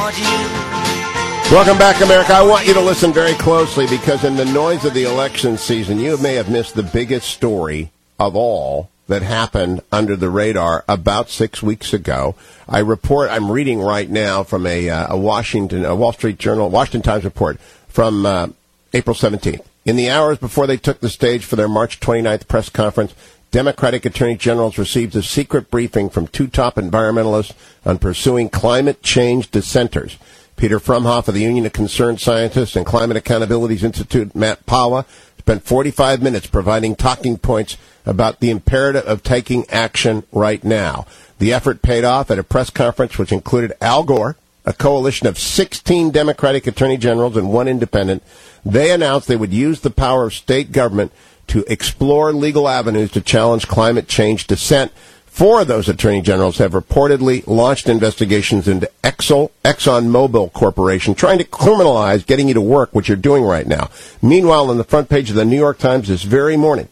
Welcome back, America. I want you to listen very closely because in the noise of the election season, you may have missed the biggest story of all that happened under the radar about 6 weeks ago. I'm reading right now from a Wall Street Journal, Washington Times report from April 17th. In the hours before they took the stage for their March 29th press conference, Democratic attorney generals received a secret briefing from two top environmentalists on pursuing climate change dissenters. Peter Frumhoff of the Union of Concerned Scientists and Climate Accountability Institute, Matt Pawa, spent 45 minutes providing talking points about the imperative of taking action right now. The effort paid off at a press conference which included Al Gore, a coalition of 16 Democratic attorney generals and one independent. They announced they would use the power of state government to explore legal avenues to challenge climate change dissent. 4 of those attorney generals have reportedly launched investigations into ExxonMobil Corporation, trying to criminalize getting you to work, which you're doing right now. Meanwhile, on the front page of the New York Times this very morning,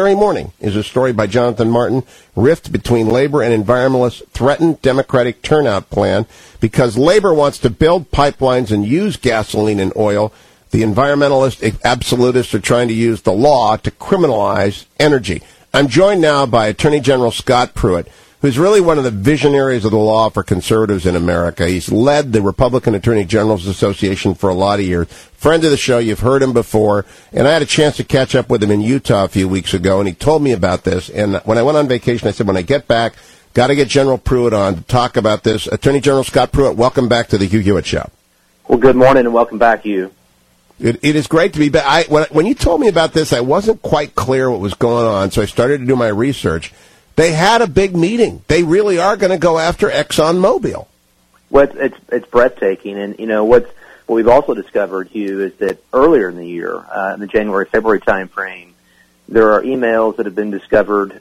is a story by Jonathan Martin, rift between labor and environmentalists threaten Democratic turnout plan because labor wants to build pipelines and use gasoline and oil. The environmentalist absolutists are trying to use the law to criminalize energy. I'm joined now by Attorney General Scott Pruitt, who's really one of the visionaries of the law for conservatives in America. He's led the Republican Attorney Generals Association for a lot of years. Friend of the show, you've heard him before, and I had a chance to catch up with him in Utah a few weeks ago, and he told me about this. And when I went on vacation, I said, when I get back, got to get General Pruitt on to talk about this. Attorney General Scott Pruitt, welcome back to the Hugh Hewitt Show. Well, good morning, and welcome back, Hugh. It is great to be back. When you told me about this, I wasn't quite clear what was going on, so I started to do my research. They had a big meeting. They really are going to go after ExxonMobil. Well, it's breathtaking, and you know what we've also discovered, Hugh, is that earlier in the year, in the January-February time frame, there are emails that have been discovered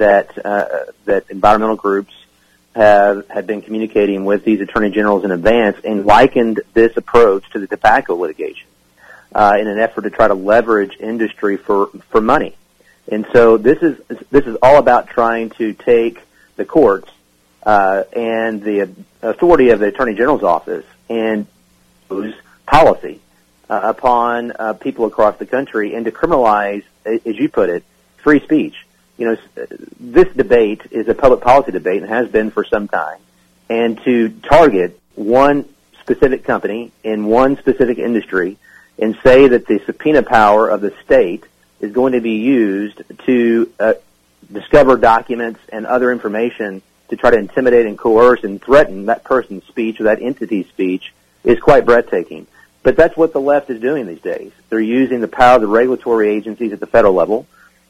that environmental groups have been communicating with these attorney generals in advance and likened this approach to the tobacco litigation. In an effort to try to leverage industry for money. And so this is all about trying to take the courts and the authority of the Attorney General's office and use policy upon people across the country and to criminalize, as you put it, free speech. You know, this debate is a public policy debate and has been for some time. And to target one specific company in one specific industry and say that the subpoena power of the state is going to be used to discover documents and other information to try to intimidate and coerce and threaten that person's speech or that entity's speech is quite breathtaking. But that's what the left is doing these days. They're using the power of the regulatory agencies at the federal level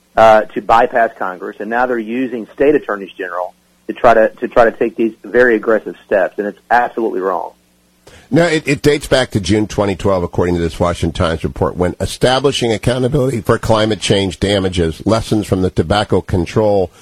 to bypass Congress, and now they're using state attorneys general to try to take these very aggressive steps, and it's absolutely wrong. Now, it dates back to June 2012, according to this Washington Times report, when establishing accountability for climate change damages, lessons from the tobacco control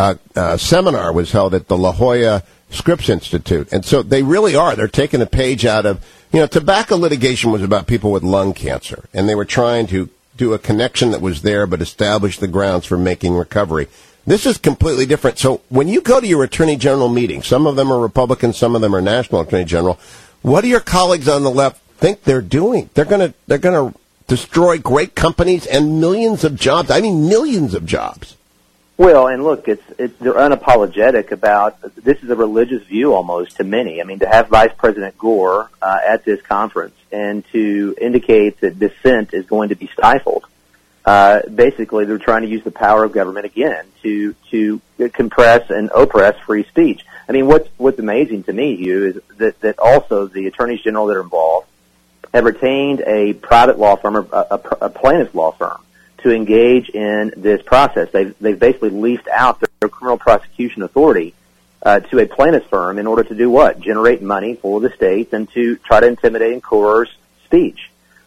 seminar was held at the La Jolla Scripps Institute. And so they really are. They're taking a page out of, tobacco litigation was about people with lung cancer, and they were trying to do a connection that was there but establish the grounds for making recovery. This is completely different. So when you go to your attorney general meeting, some of them are Republicans, some of them are national attorney general, what do your colleagues on the left think they're doing? They're going to destroy great companies and millions of jobs. I mean, millions of jobs. Well, and look, they're unapologetic about this is a religious view almost to many. I mean, to have Vice President Gore at this conference and to indicate that dissent is going to be stifled. Basically, they're trying to use the power of government again to compress and oppress free speech. I mean, what's amazing to me, Hugh, is that also the attorneys general that are involved have retained a private law firm, or a plaintiff's law firm, to engage in this process. They've basically leased out their criminal prosecution authority to a plaintiff's firm in order to do what? Generate money for the states and to try to intimidate and coerce speech.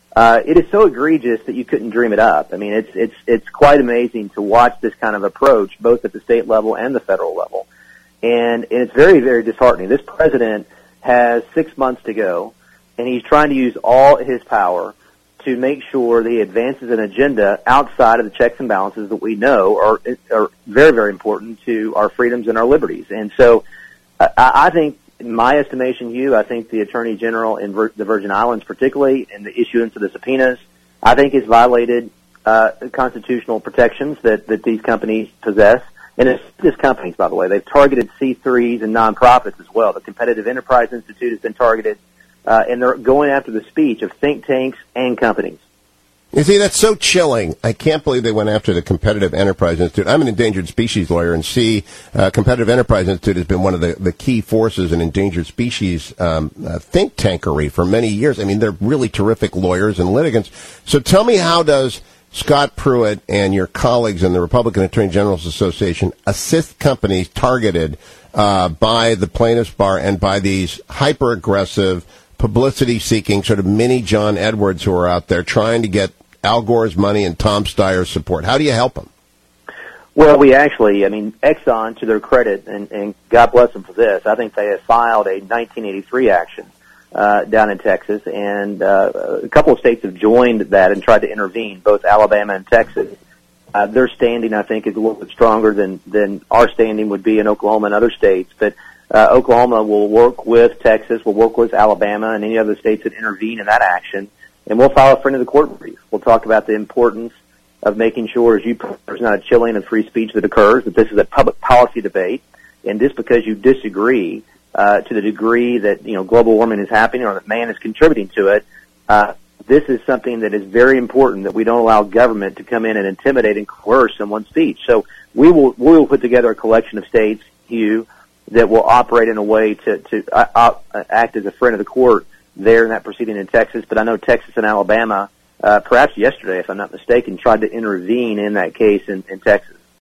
It is so egregious that you couldn't dream it up. I mean, it's quite amazing to watch this kind of approach, both at the state level and the federal level. And it's very, very disheartening. This president has 6 months to go, and he's trying to use all his power to make sure that he advances an agenda outside of the checks and balances that we know are very, very important to our freedoms and our liberties. And so I think in my estimation, Hugh, I think the Attorney General in the Virgin Islands, particularly in the issuance of the subpoenas, I think has violated constitutional protections that these companies possess. And it's just companies, by the way. They've targeted C3s and nonprofits as well. The Competitive Enterprise Institute has been targeted, and they're going after the speech of think tanks and companies. You see, that's so chilling. I can't believe they went after the Competitive Enterprise Institute. I'm an endangered species lawyer, and Competitive Enterprise Institute has been one of the key forces in endangered species think tankery for many years. I mean, they're really terrific lawyers and litigants. So tell me, how does Scott Pruitt and your colleagues in the Republican Attorney General's Association assist companies targeted by the plaintiffs' bar and by these hyper-aggressive, publicity-seeking sort of mini John Edwards who are out there trying to get Al Gore's money and Tom Steyer's support? How do you help them? Well, Exxon, to their credit, and God bless them for this, I think they have filed a 1983 action down in Texas, and a couple of states have joined that and tried to intervene, both Alabama and Texas. Their standing, I think, is a little bit stronger than our standing would be in Oklahoma and other states, but Oklahoma will work with Texas, will work with Alabama and any other states that intervene in that action, and we'll file a friend of the court brief. We'll talk about the importance of making sure, there's not a chilling of free speech that occurs, that this is a public policy debate, and just because you disagree to the degree that global warming is happening or that man is contributing to it, this is something that is very important, that we don't allow government to come in and intimidate and coerce someone's speech. So we will put together a collection of states, Hugh, that will operate in a way to act as a friend of the court there in that proceeding in Texas. But I know Texas and Alabama, perhaps yesterday, if I'm not mistaken, tried to intervene in that case in Texas.